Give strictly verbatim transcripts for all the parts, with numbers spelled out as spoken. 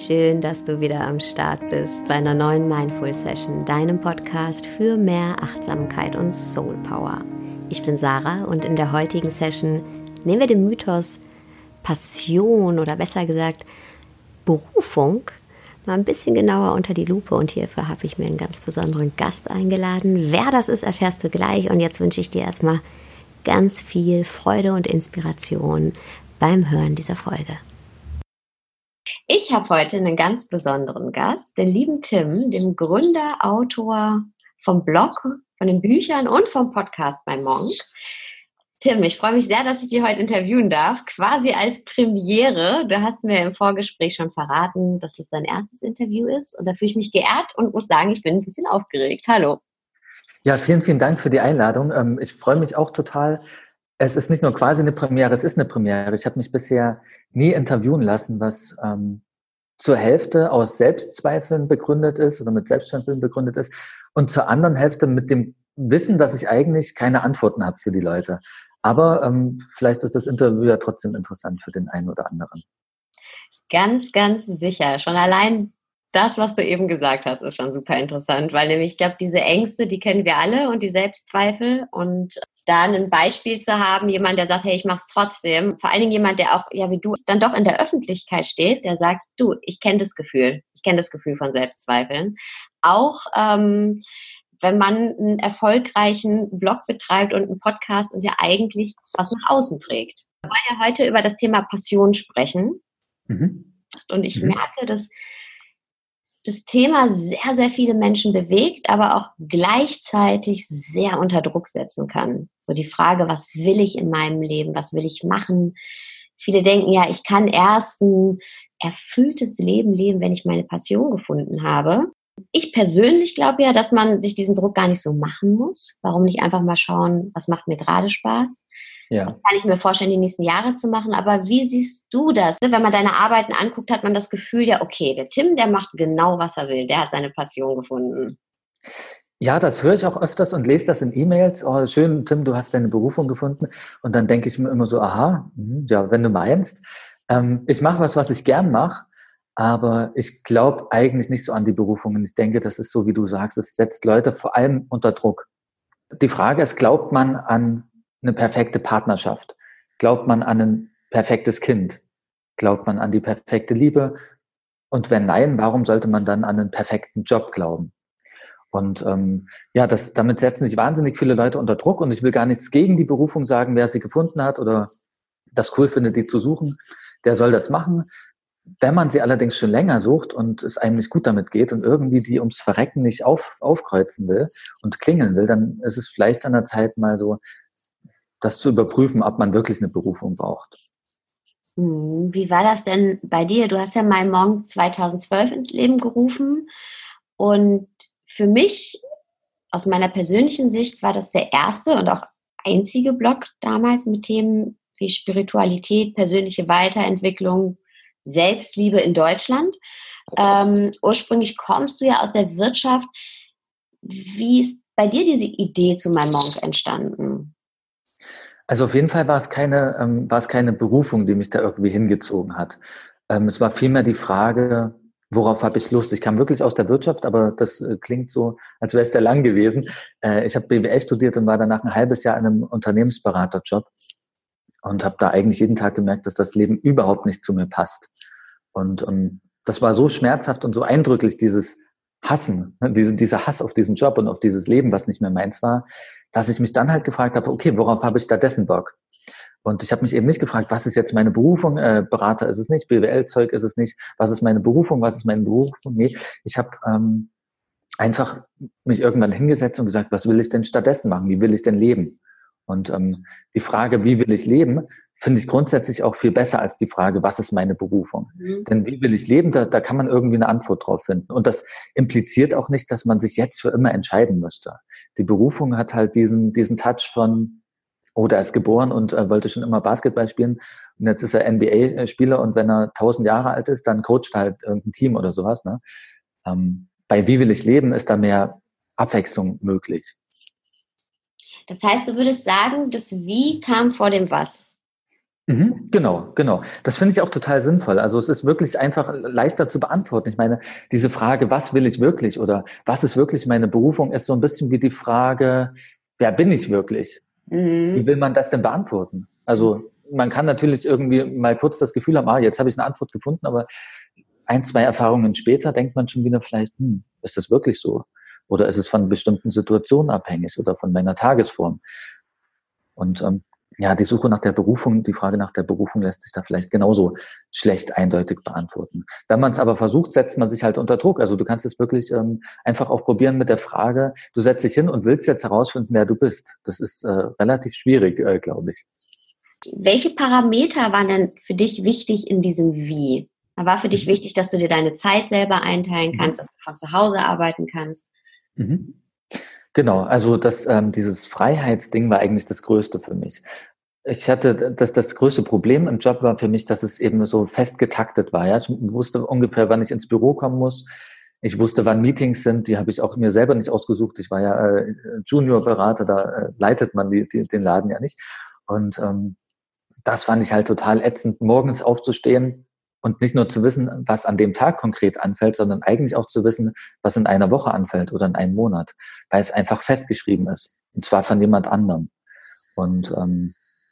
schön, dass du wieder am Start bist bei einer neuen Mindful Session, deinem Podcast für mehr Achtsamkeit und Soul Power. Ich bin Sarah und in der heutigen Session nehmen wir den Mythos Passion oder besser gesagt Berufung mal ein bisschen genauer unter die Lupe und hierfür habe ich mir einen ganz besonderen Gast eingeladen. Wer das ist, erfährst du gleich und jetzt wünsche ich dir erstmal ganz viel Freude und Inspiration beim Hören dieser Folge. Ich habe heute einen ganz besonderen Gast, den lieben Tim, dem Gründer, Autor vom Blog, von den Büchern und vom Podcast bei Monk. Tim, ich freue mich sehr, dass ich dich heute interviewen darf, quasi als Premiere. Du hast mir im Vorgespräch schon verraten, dass es dein erstes Interview ist und da fühle ich mich geehrt und muss sagen, ich bin ein bisschen aufgeregt. Hallo. Ja, vielen, vielen Dank für die Einladung. Ich freue mich auch total. Es ist nicht nur quasi eine Premiere, es ist eine Premiere. Ich habe mich bisher nie interviewen lassen, was ähm, zur Hälfte aus Selbstzweifeln begründet ist oder mit Selbstzweifeln begründet ist und zur anderen Hälfte mit dem Wissen, dass ich eigentlich keine Antworten habe für die Leute. Aber ähm, vielleicht ist das Interview ja trotzdem interessant für den einen oder anderen. Ganz, ganz sicher. Schon allein das, was du eben gesagt hast, ist schon super interessant, weil nämlich, ich glaube, diese Ängste, die kennen wir alle und die Selbstzweifel und da ein Beispiel zu haben, jemand, der sagt, hey, ich mach's trotzdem, vor allen Dingen jemand, der auch, ja, wie du, dann doch in der Öffentlichkeit steht, der sagt, du, ich kenne das Gefühl, ich kenne das Gefühl von Selbstzweifeln. Auch, ähm, wenn man einen erfolgreichen Blog betreibt und einen Podcast und ja eigentlich was nach außen trägt. Wir wollen ja heute über das Thema Passion sprechen. Mhm. Und ich mhm. merke, dass das Thema sehr, sehr viele Menschen bewegt, aber auch gleichzeitig sehr unter Druck setzen kann. So die Frage, was will ich in meinem Leben? Was will ich machen? Viele denken ja, ich kann erst ein erfülltes Leben leben, wenn ich meine Passion gefunden habe. Ich persönlich glaube ja, dass man sich diesen Druck gar nicht so machen muss. Warum nicht einfach mal schauen, was macht mir gerade Spaß? Ja. Das kann ich mir vorstellen, die nächsten Jahre zu machen. Aber wie siehst du das? Wenn man deine Arbeiten anguckt, hat man das Gefühl, ja, okay, der Tim, der macht genau, was er will. Der hat seine Passion gefunden. Ja, das höre ich auch öfters und lese das in E-Mails. Oh, schön, Tim, du hast deine Berufung gefunden. Und dann denke ich mir immer so, aha, ja, wenn du meinst. Ähm, ich mache was, was ich gern mache. Aber ich glaube eigentlich nicht so an die Berufungen. Ich denke, das ist so, wie du sagst, es setzt Leute vor allem unter Druck. Die Frage ist, glaubt man an eine perfekte Partnerschaft? Glaubt man an ein perfektes Kind? Glaubt man an die perfekte Liebe? Und wenn nein, warum sollte man dann an einen perfekten Job glauben? Und ähm, ja, das, damit setzen sich wahnsinnig viele Leute unter Druck. Und ich will gar nichts gegen die Berufung sagen, wer sie gefunden hat oder das cool findet, die zu suchen, der soll das machen. Wenn man sie allerdings schon länger sucht und es einem nicht gut damit geht und irgendwie die ums Verrecken nicht auf, aufkreuzen will und klingeln will, dann ist es vielleicht an der Zeit, mal so das zu überprüfen, ob man wirklich eine Berufung braucht. Wie war das denn bei dir? Du hast ja mal Monk zweitausendzwölf ins Leben gerufen und für mich, aus meiner persönlichen Sicht, war das der erste und auch einzige Blog damals mit Themen wie Spiritualität, persönliche Weiterentwicklung, Selbstliebe in Deutschland. Ähm, ursprünglich kommst du ja aus der Wirtschaft. Wie ist bei dir diese Idee zu My Monk entstanden? Also auf jeden Fall war es keine, ähm, war es keine Berufung, die mich da irgendwie hingezogen hat. Ähm, es war vielmehr die Frage, worauf habe ich Lust? Ich kam wirklich aus der Wirtschaft, aber das äh, klingt so, als wäre es der lang gewesen. Äh, ich habe B W L studiert und war danach ein halbes Jahr in einem Unternehmensberaterjob. Und habe da eigentlich jeden Tag gemerkt, dass das Leben überhaupt nicht zu mir passt. Und um, das war so schmerzhaft und so eindrücklich, dieses Hassen, ne, diese, dieser Hass auf diesen Job und auf dieses Leben, was nicht mehr meins war, dass ich mich dann halt gefragt habe, okay, worauf habe ich stattdessen Bock? Und ich habe mich eben nicht gefragt, was ist jetzt meine Berufung? Äh, Berater ist es nicht, B W L-Zeug ist es nicht. Was ist meine Berufung? Was ist meine Berufung? Nee, ich habe ähm, einfach mich irgendwann hingesetzt und gesagt, was will ich denn stattdessen machen? Wie will ich denn leben? Und ähm, die Frage, wie will ich leben, finde ich grundsätzlich auch viel besser als die Frage, was ist meine Berufung? Mhm. Denn wie will ich leben, da, da kann man irgendwie eine Antwort drauf finden. Und das impliziert auch nicht, dass man sich jetzt für immer entscheiden müsste. Die Berufung hat halt diesen, diesen Touch von, oh, der ist geboren und äh, wollte schon immer Basketball spielen und jetzt ist er N B A-Spieler und wenn er tausend Jahre alt ist, dann coacht er halt irgendein Team oder sowas. Ne? Ähm, bei Wie will ich leben ist da mehr Abwechslung möglich. Das heißt, du würdest sagen, das Wie kam vor dem Was? Mhm, genau, genau. Das finde ich auch total sinnvoll. Also es ist wirklich einfach leichter zu beantworten. Ich meine, diese Frage, was will ich wirklich oder was ist wirklich meine Berufung, ist so ein bisschen wie die Frage, wer bin ich wirklich? Wie Mhm. will man das denn beantworten? Also man kann natürlich irgendwie mal kurz das Gefühl haben, ah, jetzt habe ich eine Antwort gefunden, aber ein, zwei Erfahrungen später denkt man schon wieder vielleicht, hm, ist das wirklich so? Oder ist es von bestimmten Situationen abhängig oder von meiner Tagesform? Und ähm, ja, die Suche nach der Berufung, die Frage nach der Berufung lässt sich da vielleicht genauso schlecht eindeutig beantworten. Wenn man es aber versucht, setzt man sich halt unter Druck. Also du kannst es wirklich ähm, einfach auch probieren mit der Frage, du setzt dich hin und willst jetzt herausfinden, wer du bist. Das ist äh, relativ schwierig, äh, glaube ich. Welche Parameter waren denn für dich wichtig in diesem Wie? War für dich Mhm. wichtig, dass du dir deine Zeit selber einteilen kannst, Mhm. dass du von zu Hause arbeiten kannst? Mhm. Genau, also das, ähm, dieses Freiheitsding war eigentlich das Größte für mich. Ich hatte das, das größte Problem im Job war für mich, dass es eben so fest getaktet war. Ja, ich wusste ungefähr, wann ich ins Büro kommen muss. Ich wusste, wann Meetings sind. Die habe ich auch mir selber nicht ausgesucht. Ich war ja äh, Junior-Berater, da äh, leitet man die, die, den Laden ja nicht. Und ähm, das fand ich halt total ätzend, morgens aufzustehen und nicht nur zu wissen, was an dem Tag konkret anfällt, sondern eigentlich auch zu wissen, was in einer Woche anfällt oder in einem Monat, weil es einfach festgeschrieben ist. Und zwar von jemand anderem. Und ähm,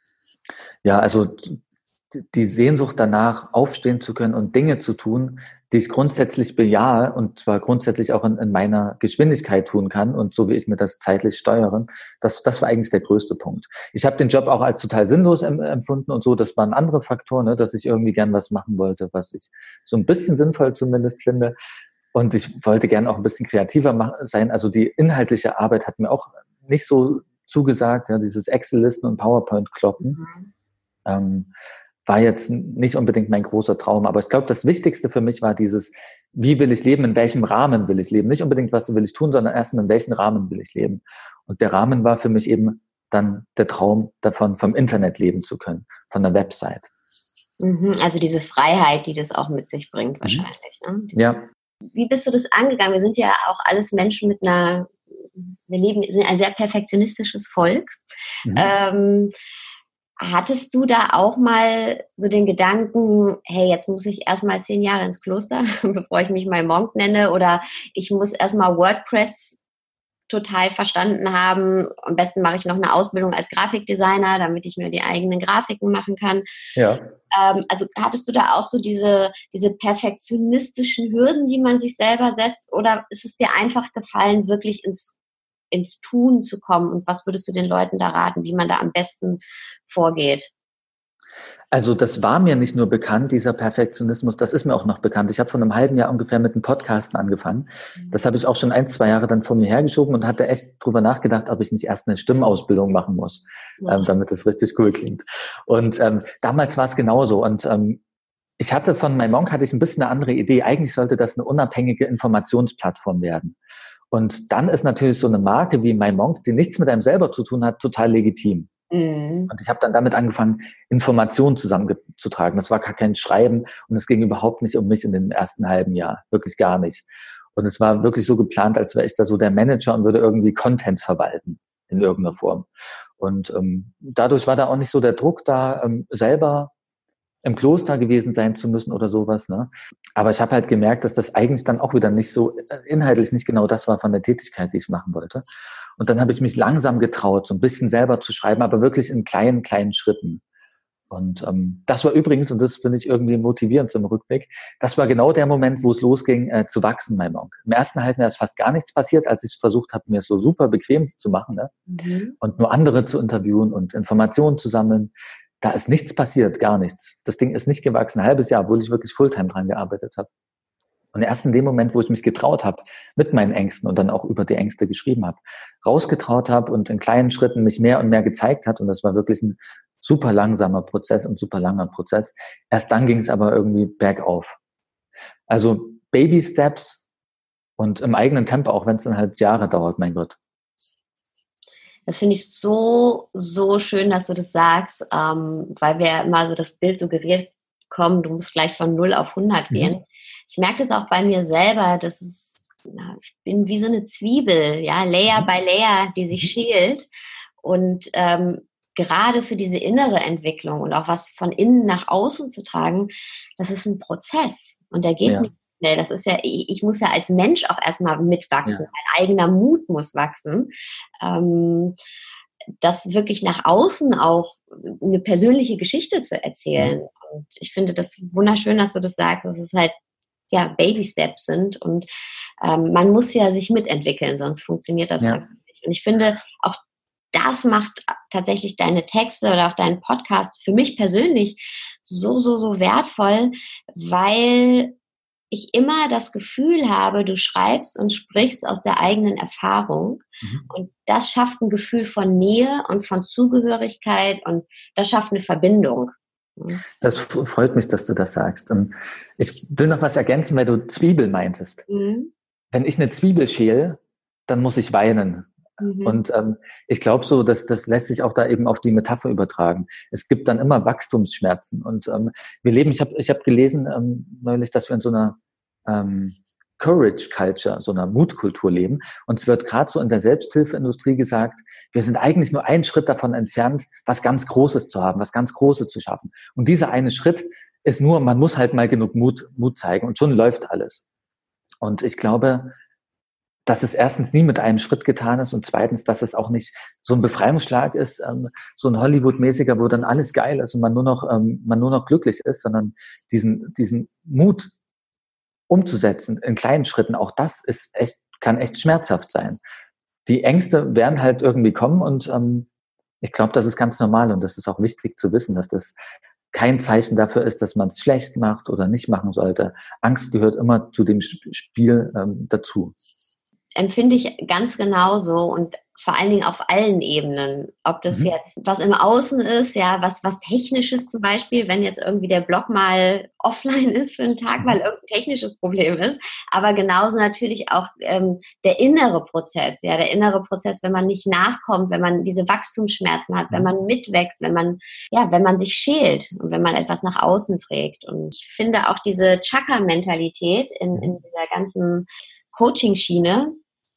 ja, also die Sehnsucht danach, aufstehen zu können und Dinge zu tun, die ich grundsätzlich bejahe und zwar grundsätzlich auch in, in meiner Geschwindigkeit tun kann und so wie ich mir das zeitlich steuere, das, das war eigentlich der größte Punkt. Ich habe den Job auch als total sinnlos em, empfunden und so, das waren andere Faktoren, ne, dass ich irgendwie gern was machen wollte, was ich so ein bisschen sinnvoll zumindest finde. Und ich wollte gern auch ein bisschen kreativer mach, sein. Also die inhaltliche Arbeit hat mir auch nicht so zugesagt, ja, dieses Excel-Listen und PowerPoint-Kloppen. Mhm. Ähm, war jetzt nicht unbedingt mein großer Traum, aber ich glaube, das Wichtigste für mich war dieses, wie will ich leben, in welchem Rahmen will ich leben? Nicht unbedingt, was will ich tun, sondern erstmal, in welchem Rahmen will ich leben? Und der Rahmen war für mich eben dann der Traum davon, vom Internet leben zu können, von der Website. Mhm. Also diese Freiheit, die das auch mit sich bringt Mhm. wahrscheinlich. Ne? Ja. Wie bist du das angegangen? Wir sind ja auch alles Menschen mit einer, wir leben, sind ein sehr perfektionistisches Volk. Mhm. Ähm, Hattest du da auch mal so den Gedanken, hey, jetzt muss ich erstmal zehn Jahre ins Kloster, bevor ich mich mal Monk nenne, oder ich muss erstmal WordPress total verstanden haben. Am besten mache ich noch eine Ausbildung als Grafikdesigner, damit ich mir die eigenen Grafiken machen kann. Ja. Ähm, also hattest du da auch so diese, diese perfektionistischen Hürden, die man sich selber setzt, oder ist es dir einfach gefallen, wirklich ins ins Tun zu kommen? Und was würdest du den Leuten da raten, wie man da am besten vorgeht? Also das war mir nicht nur bekannt, dieser Perfektionismus, das ist mir auch noch bekannt. Ich habe vor einem halben Jahr ungefähr mit dem Podcasten angefangen. Das habe ich auch schon ein, zwei Jahre dann vor mir hergeschoben und hatte echt drüber nachgedacht, ob ich nicht erst eine Stimmausbildung machen muss, Ja. ähm, damit es richtig cool klingt. Und ähm, damals war es genauso. Und ähm, ich hatte von MyMonk hatte ich ein bisschen eine andere Idee. Eigentlich sollte das eine unabhängige Informationsplattform werden. Und dann ist natürlich so eine Marke wie MyMonk, die nichts mit einem selber zu tun hat, total legitim. Mhm. Und ich habe dann damit angefangen, Informationen zusammenzutragen. Das war gar kein Schreiben und es ging überhaupt nicht um mich in dem ersten halben Jahr. Wirklich gar nicht. Und es war wirklich so geplant, als wäre ich da so der Manager und würde irgendwie Content verwalten in irgendeiner Form. Und ähm, dadurch war da auch nicht so der Druck da, ähm, selber im Kloster gewesen sein zu müssen oder sowas. Ne? Aber ich habe halt gemerkt, dass das eigentlich dann auch wieder nicht so äh, inhaltlich nicht genau das war von der Tätigkeit, die ich machen wollte. Und dann habe ich mich langsam getraut, so ein bisschen selber zu schreiben, aber wirklich in kleinen, kleinen Schritten. Und ähm, das war übrigens, und das finde ich irgendwie motivierend zum Rückblick, das war genau der Moment, wo es losging, äh, zu wachsen, mein Monk. Im ersten halben Jahr ist fast gar nichts passiert, als ich versucht habe, mir es so super bequem zu machen, ne? Mhm. Und nur andere zu interviewen und Informationen zu sammeln. Da ist nichts passiert, gar nichts. Das Ding ist nicht gewachsen, ein halbes Jahr, obwohl ich wirklich Fulltime dran gearbeitet habe. Und erst in dem Moment, wo ich mich getraut habe, mit meinen Ängsten und dann auch über die Ängste geschrieben habe, rausgetraut habe und in kleinen Schritten mich mehr und mehr gezeigt hat, und das war wirklich ein super langsamer Prozess und super langer Prozess, erst dann ging es aber irgendwie bergauf. Also Baby Steps und im eigenen Tempo, auch wenn es dann halt Jahre dauert, mein Gott. Das finde ich so, so schön, dass du das sagst, ähm, weil wir immer so das Bild suggeriert kommen, du musst gleich von null auf hundert Mhm. gehen. Ich merke das auch bei mir selber, dass es, na, ich bin wie so eine Zwiebel, ja, Layer Mhm. by Layer, die sich schält. Und ähm, gerade für diese innere Entwicklung und auch was von innen nach außen zu tragen, das ist ein Prozess und der geht Ja, nicht schnell. Das ist ja, ich, ich muss ja als Mensch auch erstmal mitwachsen. ja. Mein eigener Mut muss wachsen. Ähm, das wirklich nach außen auch eine persönliche Geschichte zu erzählen. Mhm. Und ich finde das wunderschön, dass du das sagst, dass es halt ja Baby Steps sind und ähm, man muss ja sich mitentwickeln, sonst funktioniert das Ja. einfach nicht. Und ich finde, auch das macht tatsächlich deine Texte oder auch deinen Podcast für mich persönlich so, so, so wertvoll, weil ich immer das Gefühl habe, du schreibst und sprichst aus der eigenen Erfahrung. Mhm. Und das schafft ein Gefühl von Nähe und von Zugehörigkeit und das schafft eine Verbindung. Das f- freut mich, dass du das sagst. Und ich will noch was ergänzen, weil du Zwiebel meintest. Mhm. Wenn ich eine Zwiebel schäle, dann muss ich weinen. Mhm. Und ähm, ich glaube so, dass das lässt sich auch da eben auf die Metapher übertragen. Es gibt dann immer Wachstumsschmerzen. Und ähm, wir leben, ich habe ich hab gelesen ähm, neulich, dass wir in so einer ähm, Courage Culture, so einer Mutkultur leben. Und es wird gerade so in der Selbsthilfeindustrie gesagt, wir sind eigentlich nur einen Schritt davon entfernt, was ganz Großes zu haben, was ganz Großes zu schaffen. Und dieser eine Schritt ist nur, man muss halt mal genug Mut, Mut zeigen und schon läuft alles. Und ich glaube, dass es erstens nie mit einem Schritt getan ist und zweitens, dass es auch nicht so ein Befreiungsschlag ist, ähm, so ein Hollywood-mäßiger, wo dann alles geil ist und man nur noch, ähm, man nur noch glücklich ist, sondern diesen, diesen Mut umzusetzen in kleinen Schritten, auch das ist echt, kann echt schmerzhaft sein. Die Ängste werden halt irgendwie kommen und ähm, ich glaube, das ist ganz normal und das ist auch wichtig zu wissen, dass das kein Zeichen dafür ist, dass man es schlecht macht oder nicht machen sollte. Angst gehört immer zu dem Spiel ähm, dazu. Empfinde ich ganz genauso und vor allen Dingen auf allen Ebenen. Ob das Mhm. jetzt was im Außen ist, ja, was, was Technisches zum Beispiel, wenn jetzt irgendwie der Blog mal offline ist für einen Tag, weil irgendein technisches Problem ist, aber genauso natürlich auch ähm, der innere Prozess, ja, der innere Prozess, wenn man nicht nachkommt, wenn man diese Wachstumsschmerzen hat, wenn man mitwächst, wenn man, ja, wenn man sich schält und wenn man etwas nach außen trägt. Und ich finde auch diese Chakra-Mentalität in, in dieser ganzen Coaching-Schiene,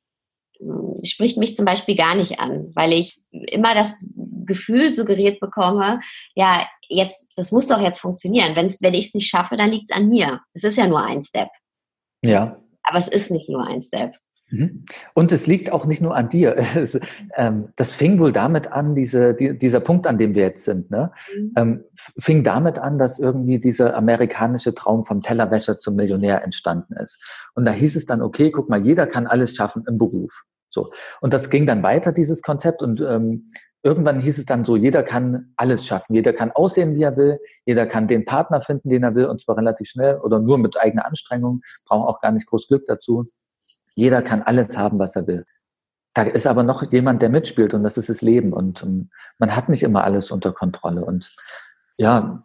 spricht mich zum Beispiel gar nicht an, weil ich immer das Gefühl suggeriert bekomme, ja, jetzt, das muss doch jetzt funktionieren. Wenn's, wenn ich es nicht schaffe, dann liegt es an mir. Es ist ja nur ein Step. Ja. Aber es ist nicht nur ein Step. Mhm. Und es liegt auch nicht nur an dir. Es, ähm, das fing wohl damit an, diese, die, dieser Punkt, an dem wir jetzt sind, ne? Mhm. ähm, fing damit an, dass irgendwie dieser amerikanische Traum vom Tellerwäscher zum Millionär entstanden ist. Und da hieß es dann, okay, guck mal, jeder kann alles schaffen im Beruf. So. Und das ging dann weiter, dieses Konzept. Und ähm, irgendwann hieß es dann so, jeder kann alles schaffen. Jeder kann aussehen, wie er will. Jeder kann den Partner finden, den er will, und zwar relativ schnell oder nur mit eigener Anstrengung. Braucht auch gar nicht groß Glück dazu. Jeder kann alles haben, was er will. Da ist aber noch jemand, der mitspielt und das ist das Leben. Und um, man hat nicht immer alles unter Kontrolle. Und ja.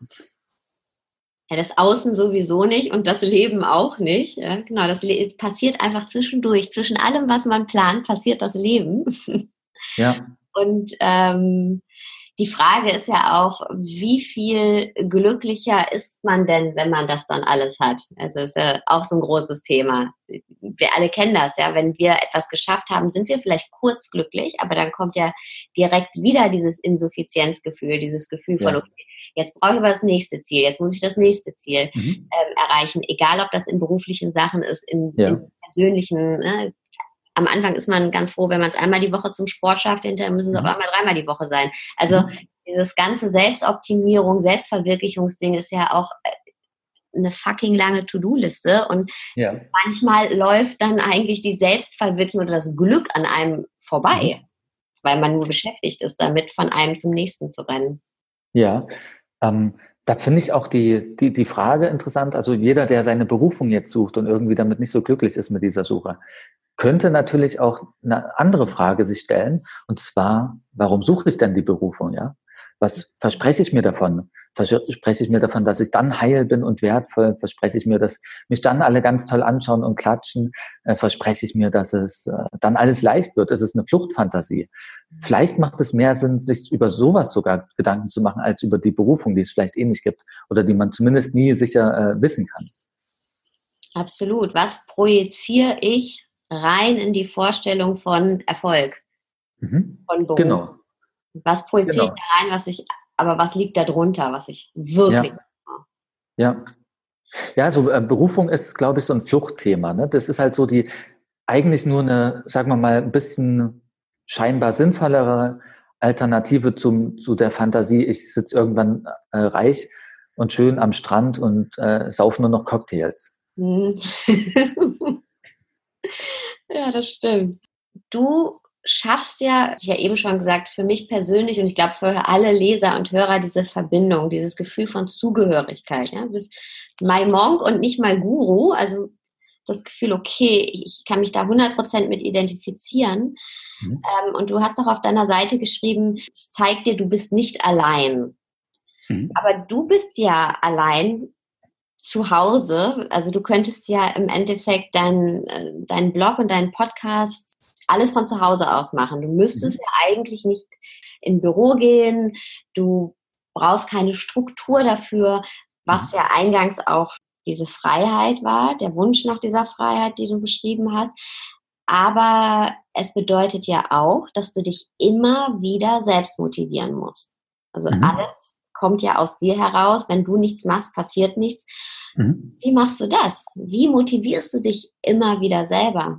Ja, das Außen sowieso nicht und das Leben auch nicht. Ja, genau, das Le- es passiert einfach zwischendurch. Zwischen allem, was man plant, passiert das Leben. Ja. Und ähm, die Frage ist ja auch, wie viel glücklicher ist man denn, wenn man das dann alles hat? Also ist ja auch so ein großes Thema. Wir alle kennen das, ja. Wenn wir etwas geschafft haben, sind wir vielleicht kurz glücklich, aber dann kommt ja direkt wieder dieses Insuffizienzgefühl, dieses Gefühl von, Ja. okay, jetzt brauche ich aber das nächste Ziel, jetzt muss ich das nächste Ziel Mhm. ähm, erreichen, egal ob das in beruflichen Sachen ist, in, Ja. in persönlichen, ne? Am Anfang ist man ganz froh, wenn man es einmal die Woche zum Sport schafft, hinterher müssen es Mhm. auf einmal dreimal die Woche sein. Also Mhm. dieses ganze Selbstoptimierung, Selbstverwirklichungsding ist ja auch eine fucking lange To-Do-Liste und Ja. manchmal läuft dann eigentlich die Selbstverwirklichung oder das Glück an einem vorbei, Mhm. weil man nur beschäftigt ist, damit von einem zum nächsten zu rennen. Ja. Ähm, da finde ich auch die, die, die Frage interessant. Also jeder, der seine Berufung jetzt sucht und irgendwie damit nicht so glücklich ist mit dieser Suche, könnte natürlich auch eine andere Frage sich stellen. Und zwar, warum suche ich denn die Berufung? Ja? Was verspreche ich mir davon? Verspreche ich mir davon, dass ich dann heil bin und wertvoll? Verspreche ich mir, dass mich dann alle ganz toll anschauen und klatschen? Äh, verspreche ich mir, dass es äh, dann alles leicht wird? Es ist eine Fluchtfantasie. Vielleicht macht es mehr Sinn, sich über sowas sogar Gedanken zu machen, als über die Berufung, die es vielleicht eh nicht gibt oder die man zumindest nie sicher äh, wissen kann. Absolut. Was projiziere ich rein in die Vorstellung von Erfolg, Mhm. von Beruf? Genau. Was projiziere ich Genau. da rein, was ich, aber was liegt da drunter, was ich wirklich. Ja, ja. Ja, so äh, Berufung ist, glaube ich, so ein Fluchtthema. Ne? Das ist halt so die eigentlich nur eine, sagen wir mal, ein bisschen scheinbar sinnvollere Alternative zum, zu der Fantasie, ich sitze irgendwann äh, reich und schön am Strand und äh, sauf nur noch Cocktails. Hm. Ja, das stimmt. Du schaffst ja, ich ja eben schon gesagt, für mich persönlich und ich glaube für alle Leser und Hörer diese Verbindung, dieses Gefühl von Zugehörigkeit. Ja? Du bist my Monk und nicht my Guru, also das Gefühl, okay, ich kann mich da hundert Prozent mit identifizieren. Mhm. Ähm, und du hast doch auf deiner Seite geschrieben, es zeigt dir, du bist nicht allein. Mhm. Aber du bist ja allein zu Hause. Also du könntest ja im Endeffekt deinen dein Blog und deinen Podcast alles von zu Hause aus machen. Du müsstest Mhm. ja eigentlich nicht in ein Büro gehen. Du brauchst keine Struktur dafür, was Mhm. ja eingangs auch diese Freiheit war, der Wunsch nach dieser Freiheit, die du beschrieben hast. Aber es bedeutet ja auch, dass du dich immer wieder selbst motivieren musst. Also Mhm. alles kommt ja aus dir heraus. Wenn du nichts machst, passiert nichts. Mhm. Wie machst du das? Wie motivierst du dich immer wieder selber?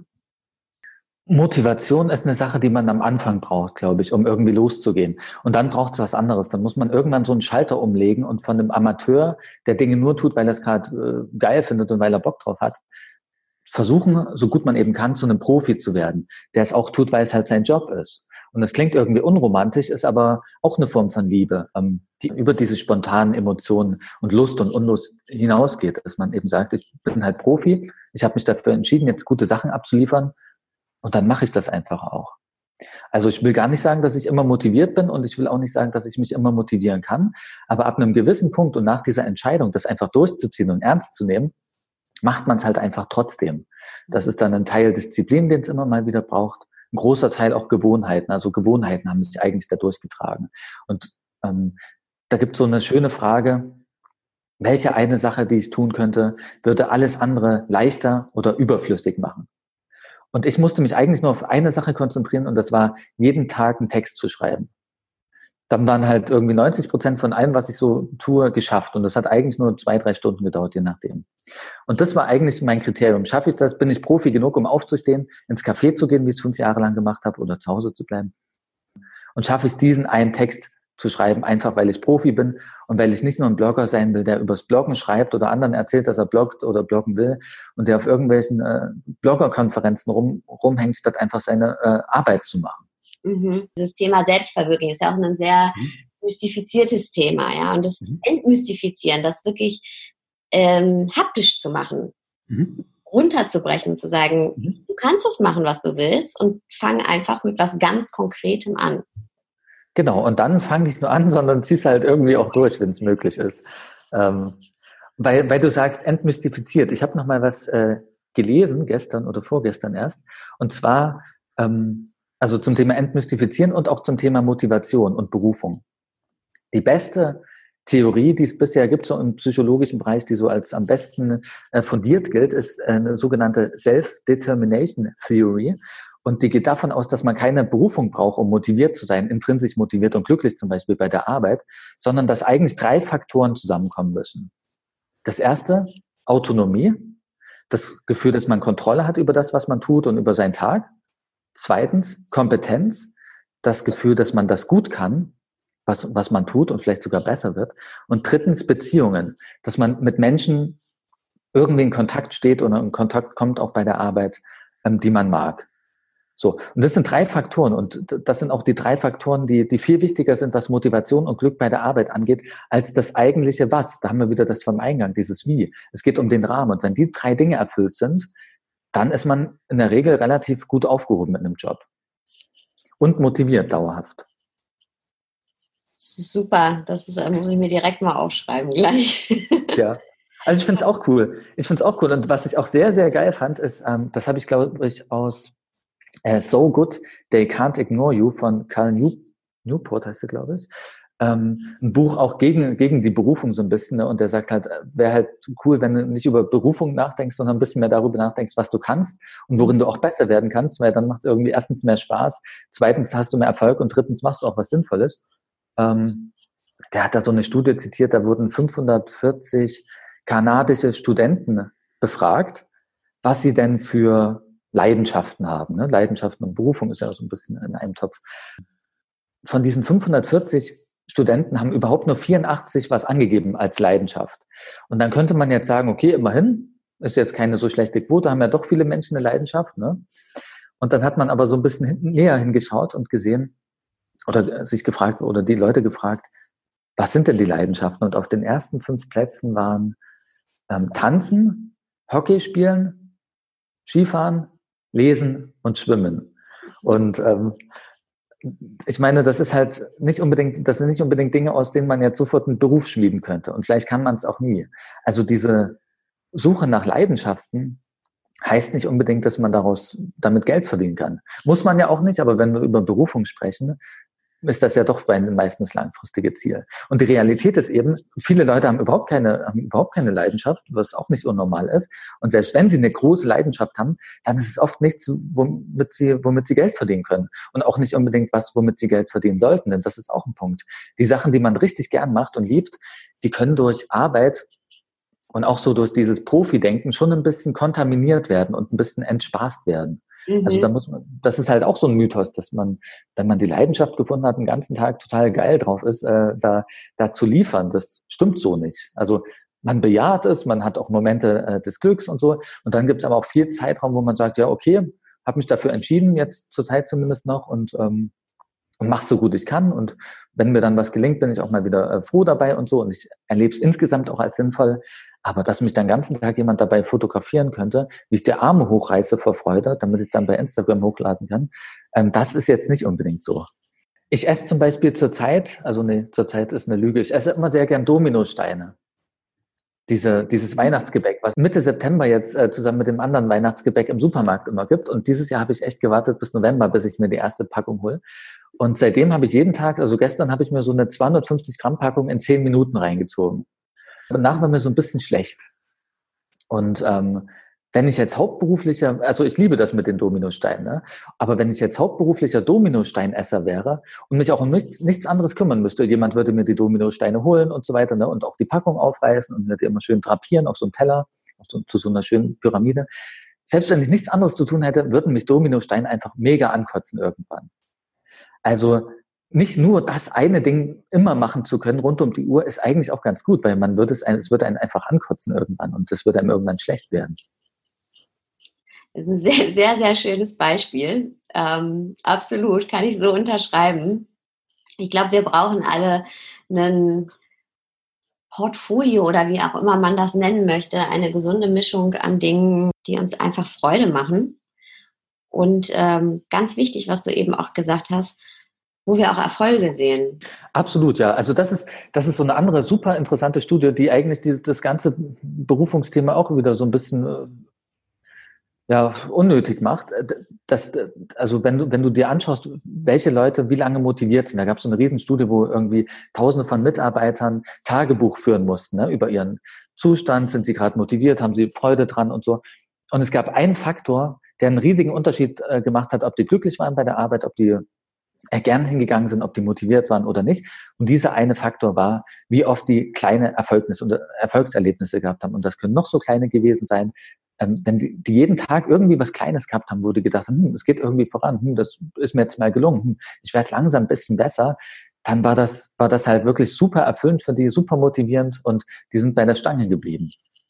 Motivation ist eine Sache, die man am Anfang braucht, glaube ich, um irgendwie loszugehen. Und dann braucht es was anderes. Dann muss man irgendwann so einen Schalter umlegen und von einem Amateur, der Dinge nur tut, weil er es gerade äh, geil findet und weil er Bock drauf hat, versuchen, so gut man eben kann, zu einem Profi zu werden, der es auch tut, weil es halt sein Job ist. Und das klingt irgendwie unromantisch, ist aber auch eine Form von Liebe, ähm, die über diese spontanen Emotionen und Lust und Unlust hinausgeht, dass man eben sagt, ich bin halt Profi, ich habe mich dafür entschieden, jetzt gute Sachen abzuliefern und dann mache ich das einfach auch. Also ich will gar nicht sagen, dass ich immer motiviert bin und ich will auch nicht sagen, dass ich mich immer motivieren kann, aber ab einem gewissen Punkt und nach dieser Entscheidung, das einfach durchzuziehen und ernst zu nehmen, macht man es halt einfach trotzdem. Das ist dann ein Teil Disziplin, den es immer mal wieder braucht. Ein großer Teil auch Gewohnheiten. Also Gewohnheiten haben sich eigentlich da durchgetragen. Und ähm, da gibt es so eine schöne Frage, welche eine Sache, die ich tun könnte, würde alles andere leichter oder überflüssig machen? Und ich musste mich eigentlich nur auf eine Sache konzentrieren und das war, jeden Tag einen Text zu schreiben. Dann waren halt irgendwie neunzig Prozent von allem, was ich so tue, geschafft. Und das hat eigentlich nur zwei, drei Stunden gedauert, je nachdem. Und das war eigentlich mein Kriterium. Schaffe ich das? Bin ich Profi genug, um aufzustehen, ins Café zu gehen, wie ich es fünf Jahre lang gemacht habe, oder zu Hause zu bleiben? Und schaffe ich es, diesen einen Text zu schreiben, einfach weil ich Profi bin und weil ich nicht nur ein Blogger sein will, der übers Bloggen schreibt oder anderen erzählt, dass er bloggt oder bloggen will und der auf irgendwelchen äh, Bloggerkonferenzen rum, rumhängt, statt einfach seine äh, Arbeit zu machen. Mhm. Dieses Thema Selbstverwirklichung ist ja auch ein sehr Mhm. mystifiziertes Thema, ja. Und das Mhm. Entmystifizieren, das wirklich ähm, haptisch zu machen, Mhm. runterzubrechen, zu sagen, Mhm. du kannst das machen, was du willst und fang einfach mit was ganz Konkretem an. Genau, und dann fang nicht nur an, sondern zieh's halt irgendwie auch durch, wenn es möglich ist. Ähm, weil, weil du sagst, entmystifiziert. Ich habe noch mal was äh, gelesen, gestern oder vorgestern erst, und zwar ähm, also zum Thema Entmystifizieren und auch zum Thema Motivation und Berufung. Die beste Theorie, die es bisher gibt, so im psychologischen Bereich, die so als am besten äh, fundiert gilt, ist eine sogenannte Self-Determination Theory. Und die geht davon aus, dass man keine Berufung braucht, um motiviert zu sein, intrinsisch motiviert und glücklich zum Beispiel bei der Arbeit, sondern dass eigentlich drei Faktoren zusammenkommen müssen. Das erste, Autonomie, das Gefühl, dass man Kontrolle hat über das, was man tut und über seinen Tag. Zweitens, Kompetenz, das Gefühl, dass man das gut kann, was, was man tut und vielleicht sogar besser wird. Und drittens, Beziehungen, dass man mit Menschen irgendwie in Kontakt steht oder in Kontakt kommt, auch bei der Arbeit, ähm, die man mag. So. Und das sind drei Faktoren. Und das sind auch die drei Faktoren, die, die viel wichtiger sind, was Motivation und Glück bei der Arbeit angeht, als das eigentliche Was. Da haben wir wieder das vom Eingang, dieses Wie. Es geht um den Rahmen. Und wenn die drei Dinge erfüllt sind, dann ist man in der Regel relativ gut aufgehoben mit einem Job. Und motiviert dauerhaft. Das ist super. Das ist, muss ich mir direkt mal aufschreiben gleich. Ja. Also ich finde es auch cool. Ich finde es auch cool. Und was ich auch sehr, sehr geil fand, ist, ähm, das habe ich, glaube ich, aus äh, So Good, They Can't Ignore You von Cal New Newport heißt er, glaube ich. ähm, ein Buch auch gegen, gegen die Berufung so ein bisschen. Ne? Und der sagt halt, wäre halt cool, wenn du nicht über Berufung nachdenkst, sondern ein bisschen mehr darüber nachdenkst, was du kannst und worin du auch besser werden kannst, weil dann macht es irgendwie erstens mehr Spaß, zweitens hast du mehr Erfolg und drittens machst du auch was Sinnvolles. Ähm, der hat da so eine Studie zitiert, da wurden fünfhundertvierzig kanadische Studenten befragt, was sie denn für Leidenschaften haben. Ne? Leidenschaften und Berufung ist ja so ein bisschen in einem Topf. Von diesen fünfhundertvierzig Studenten haben überhaupt nur vierundachtzig was angegeben als Leidenschaft. Und dann könnte man jetzt sagen, okay, immerhin, ist jetzt keine so schlechte Quote, haben ja doch viele Menschen eine Leidenschaft. Ne? Und dann hat man aber so ein bisschen hinten näher hingeschaut und gesehen, oder sich gefragt, oder die Leute gefragt, was sind denn die Leidenschaften? Und auf den ersten fünf Plätzen waren ähm, Tanzen, Hockey spielen, Skifahren, Lesen und Schwimmen. Und ähm, ich meine, das ist halt nicht unbedingt, das sind nicht unbedingt Dinge, aus denen man jetzt sofort einen Beruf schmieden könnte. Und vielleicht kann man es auch nie. Also diese Suche nach Leidenschaften heißt nicht unbedingt, dass man daraus damit Geld verdienen kann. Muss man ja auch nicht, aber wenn wir über Berufung sprechen, ist das ja doch bei den meisten das langfristige Ziel. Und die Realität ist eben, viele Leute haben überhaupt keine, haben überhaupt keine Leidenschaft, was auch nicht unnormal ist. Und selbst wenn sie eine große Leidenschaft haben, dann ist es oft nichts, womit sie, womit sie Geld verdienen können. Und auch nicht unbedingt was, womit sie Geld verdienen sollten, denn das ist auch ein Punkt. Die Sachen, die man richtig gern macht und liebt, die können durch Arbeit und auch so durch dieses Profi-Denken schon ein bisschen kontaminiert werden und ein bisschen entspaßt werden. Mhm. Also da muss man, das ist halt auch so ein Mythos, dass man, wenn man die Leidenschaft gefunden hat, den ganzen Tag total geil drauf ist, äh, da, da zu liefern. Das stimmt so nicht. Also man bejaht es, man hat auch Momente äh, des Glücks und so. Und dann gibt es aber auch viel Zeitraum, wo man sagt, ja, okay, habe mich dafür entschieden, jetzt zur Zeit zumindest noch, und ähm, und mach so gut ich kann. Und wenn mir dann was gelingt, bin ich auch mal wieder äh, froh dabei und so. Und ich erlebe es insgesamt auch als sinnvoll. Aber dass mich den ganzen Tag jemand dabei fotografieren könnte, wie ich die Arme hochreiße vor Freude, damit ich dann bei Instagram hochladen kann, ähm, das ist jetzt nicht unbedingt so. Ich esse zum Beispiel zurzeit, also nee, zurzeit ist eine Lüge, ich esse immer sehr gern Dominosteine. Diese, dieses Weihnachtsgebäck, was Mitte September jetzt äh, zusammen mit dem anderen Weihnachtsgebäck im Supermarkt immer gibt. Und dieses Jahr habe ich echt gewartet bis November, bis ich mir die erste Packung hole. Und seitdem habe ich jeden Tag, also gestern habe ich mir so eine zweihundertfünfzig Gramm Packung in zehn Minuten reingezogen. Danach war mir so ein bisschen schlecht. Und ähm, wenn ich jetzt hauptberuflicher, also ich liebe das mit den Dominosteinen, ne? Aber wenn ich jetzt hauptberuflicher Dominosteinesser wäre und mich auch um nichts, nichts anderes kümmern müsste, jemand würde mir die Dominosteine holen und so weiter, ne? Und auch die Packung aufreißen und mir die immer schön drapieren auf so einem Teller, auf so, zu so einer schönen Pyramide. Selbst wenn ich nichts anderes zu tun hätte, würden mich Dominosteine einfach mega ankotzen irgendwann. Also nicht nur das eine Ding immer machen zu können rund um die Uhr ist eigentlich auch ganz gut, weil man würde es, es würde einen einfach ankotzen irgendwann und es würde einem irgendwann schlecht werden. Das ist ein sehr, sehr, sehr schönes Beispiel. Ähm, absolut, kann ich so unterschreiben. Ich glaube, wir brauchen alle ein Portfolio oder wie auch immer man das nennen möchte, eine gesunde Mischung an Dingen, die uns einfach Freude machen. Und ähm, ganz wichtig, was du eben auch gesagt hast, wo wir auch Erfolge sehen. Absolut, ja. Also das ist, das ist so eine andere super interessante Studie, die eigentlich diese, das ganze Berufungsthema auch wieder so ein bisschen äh, ja, unnötig macht. Das, also wenn du, wenn du dir anschaust, welche Leute wie lange motiviert sind, da gab es so eine Riesenstudie, wo irgendwie Tausende von Mitarbeitern Tagebuch führen mussten, ne, über ihren Zustand, sind sie gerade motiviert, haben sie Freude dran und so. Und es gab einen Faktor, der einen riesigen Unterschied äh, gemacht hat, ob die glücklich waren bei der Arbeit, ob die äh, gern hingegangen sind, ob die motiviert waren oder nicht. Und dieser eine Faktor war, wie oft die kleine Erfolgnisse und Erfolgserlebnisse gehabt haben. Und das können noch so kleine gewesen sein. Ähm, wenn die, die jeden Tag irgendwie was Kleines gehabt haben, wo die gedacht haben, hm, es geht irgendwie voran, hm, das ist mir jetzt mal gelungen, hm, ich werde langsam ein bisschen besser, dann war das, war das halt wirklich super erfüllend für die, super motivierend und die sind bei der Stange geblieben.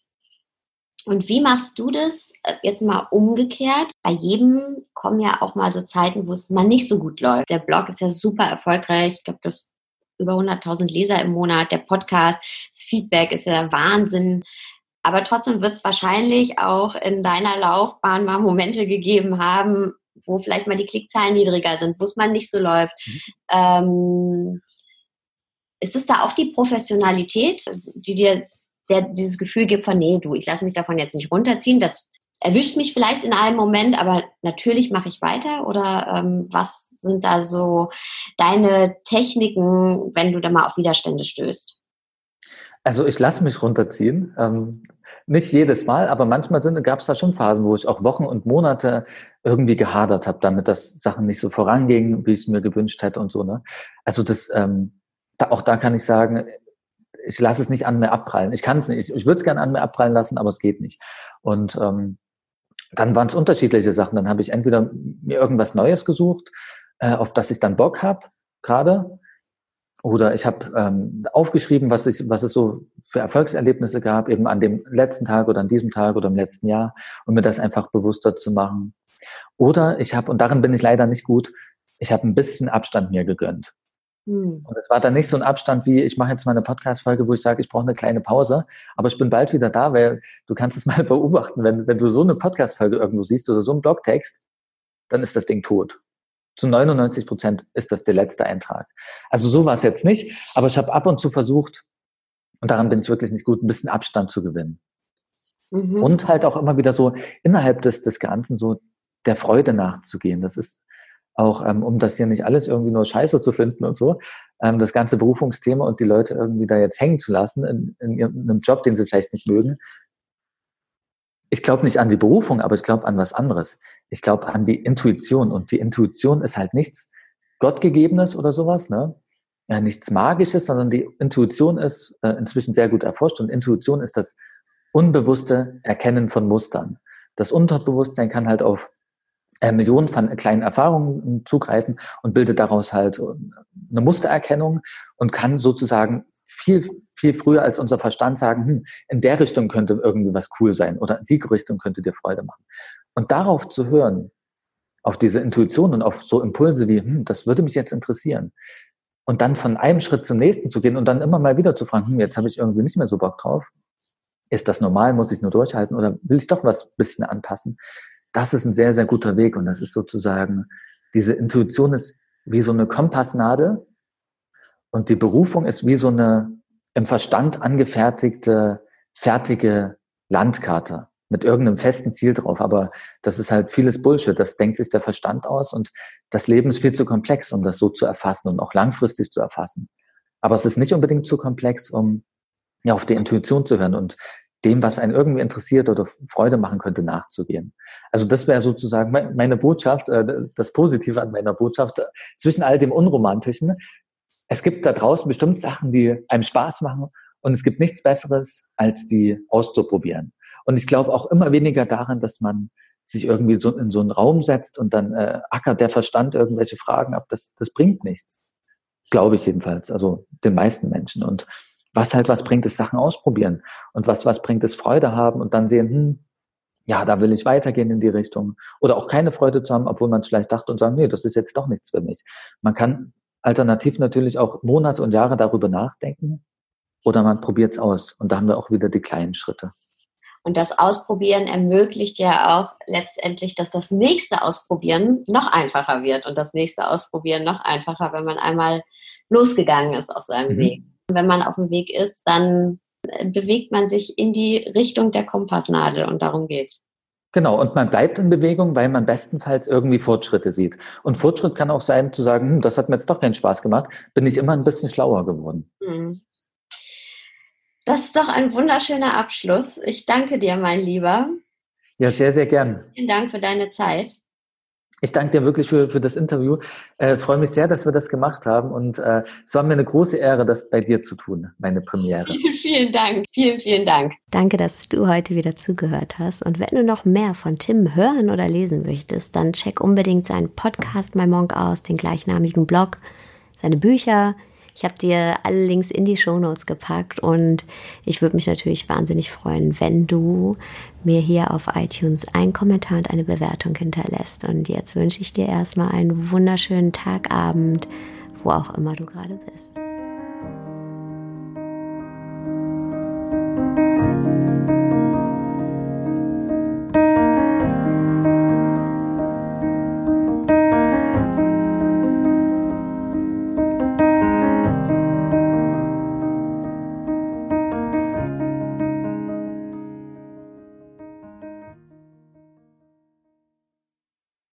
Und wie machst du das jetzt mal umgekehrt? Bei jedem kommen ja auch mal so Zeiten, wo es mal nicht so gut läuft. Der Blog ist ja super erfolgreich. Ich glaube, das über hunderttausend Leser im Monat. Der Podcast, das Feedback ist ja Wahnsinn. Aber trotzdem wird es wahrscheinlich auch in deiner Laufbahn mal Momente gegeben haben, wo vielleicht mal die Klickzahlen niedriger sind, wo es mal nicht so läuft. Mhm. Ähm, ist es da auch die Professionalität, die dir der dieses Gefühl gibt von, nee, du, ich lasse mich davon jetzt nicht runterziehen, das erwischt mich vielleicht in einem Moment, aber natürlich mache ich weiter? Oder ähm, was sind da so deine Techniken, wenn du da mal auf Widerstände stößt? Also ich lasse mich runterziehen. Ähm, nicht jedes Mal, aber manchmal gab es da schon Phasen, wo ich auch Wochen und Monate irgendwie gehadert habe, damit dass Sachen nicht so vorangingen, wie ich es mir gewünscht hätte und so. Ne? Also das, ähm, da, auch da kann ich sagen, ich lasse es nicht an mir abprallen. Ich kann es nicht. Ich, ich würde es gerne an mir abprallen lassen, aber es geht nicht. Und ähm, dann waren es unterschiedliche Sachen. Dann habe ich entweder mir irgendwas Neues gesucht, äh, auf das ich dann Bock habe, gerade. Oder ich habe ähm, aufgeschrieben, was, ich, was es so für Erfolgserlebnisse gab, eben an dem letzten Tag oder an diesem Tag oder im letzten Jahr, um mir das einfach bewusster zu machen. Oder ich habe, und darin bin ich leider nicht gut, ich habe ein bisschen Abstand mir gegönnt. Hm. Und es war dann nicht so ein Abstand wie, ich mache jetzt mal eine Podcast-Folge, wo ich sage, ich brauche eine kleine Pause, aber ich bin bald wieder da, weil du kannst es mal beobachten, wenn, wenn du so eine Podcast-Folge irgendwo siehst oder so einen Blogtext, dann ist das Ding tot. Zu neunundneunzig Prozent ist das der letzte Eintrag. Also so war es jetzt nicht, aber ich habe ab und zu versucht, und daran bin ich wirklich nicht gut, ein bisschen Abstand zu gewinnen. Mhm. Und halt auch immer wieder so innerhalb des, des Ganzen so der Freude nachzugehen. Das ist auch, ähm, um das hier nicht alles irgendwie nur scheiße zu finden und so, ähm, das ganze Berufungsthema und die Leute irgendwie da jetzt hängen zu lassen in, in, in einem Job, den sie vielleicht nicht mögen. Ich glaube nicht an die Berufung, aber ich glaube an was anderes. Ich glaube an die Intuition. Und die Intuition ist halt nichts Gottgegebenes oder sowas, ne? Ja, nichts Magisches, sondern die Intuition ist äh, inzwischen sehr gut erforscht. Und Intuition ist das unbewusste Erkennen von Mustern. Das Unterbewusstsein kann halt auf äh, Millionen von kleinen Erfahrungen zugreifen und bildet daraus halt eine Mustererkennung und kann sozusagen viel, viel früher als unser Verstand sagen, hm, in der Richtung könnte irgendwie was cool sein oder in die Richtung könnte dir Freude machen. Und darauf zu hören, auf diese Intuition und auf so Impulse wie, hm, das würde mich jetzt interessieren. Und dann von einem Schritt zum nächsten zu gehen und dann immer mal wieder zu fragen, hm, jetzt habe ich irgendwie nicht mehr so Bock drauf. Ist das normal? Muss ich nur durchhalten oder will ich doch was ein bisschen anpassen? Das ist ein sehr, sehr guter Weg. Und das ist sozusagen, diese Intuition ist wie so eine Kompassnadel und die Berufung ist wie so eine im Verstand angefertigte, fertige Landkarte mit irgendeinem festen Ziel drauf. Aber das ist halt vieles Bullshit. Das denkt sich der Verstand aus und das Leben ist viel zu komplex, um das so zu erfassen und auch langfristig zu erfassen. Aber es ist nicht unbedingt zu komplex, um ja auf die Intuition zu hören und dem, was einen irgendwie interessiert oder Freude machen könnte, nachzugehen. Also das wäre sozusagen meine Botschaft, das Positive an meiner Botschaft, zwischen all dem Unromantischen. Es gibt da draußen bestimmt Sachen, die einem Spaß machen und es gibt nichts Besseres, als die auszuprobieren. Und ich glaube auch immer weniger daran, dass man sich irgendwie so in so einen Raum setzt und dann äh, ackert der Verstand irgendwelche Fragen ab. Das, das bringt nichts. Glaube ich jedenfalls, also den meisten Menschen. Und was halt was bringt, ist Sachen ausprobieren. Und was was bringt, ist Freude haben und dann sehen, hm, ja, da will ich weitergehen in die Richtung. Oder auch keine Freude zu haben, obwohl man es vielleicht dachte und sagen, nee, das ist jetzt doch nichts für mich. Man kann alternativ natürlich auch Monate und Jahre darüber nachdenken oder man probiert es aus. Und da haben wir auch wieder die kleinen Schritte. Und das Ausprobieren ermöglicht ja auch letztendlich, dass das nächste Ausprobieren noch einfacher wird und das nächste Ausprobieren noch einfacher, wenn man einmal losgegangen ist auf seinem mhm. Weg. Und wenn man auf dem Weg ist, dann bewegt man sich in die Richtung der Kompassnadel und darum geht's. Genau, und man bleibt in Bewegung, weil man bestenfalls irgendwie Fortschritte sieht. Und Fortschritt kann auch sein, zu sagen, hm, das hat mir jetzt doch keinen Spaß gemacht, bin ich immer ein bisschen schlauer geworden. Mhm. Das ist doch ein wunderschöner Abschluss. Ich danke dir, mein Lieber. Ja, sehr, sehr gern. Vielen Dank für deine Zeit. Ich danke dir wirklich für, für das Interview. Äh, freue mich sehr, dass wir das gemacht haben. Und äh, es war mir eine große Ehre, das bei dir zu tun, meine Premiere. Vielen Dank. Vielen, vielen Dank. Danke, dass du heute wieder zugehört hast. Und wenn du noch mehr von Tim hören oder lesen möchtest, dann check unbedingt seinen Podcast My Monk aus, den gleichnamigen Blog, seine Bücher. Ich habe dir alle Links in die Shownotes gepackt und ich würde mich natürlich wahnsinnig freuen, wenn du mir hier auf iTunes einen Kommentar und eine Bewertung hinterlässt. Und jetzt wünsche ich dir erstmal einen wunderschönen Tag, Abend, wo auch immer du gerade bist.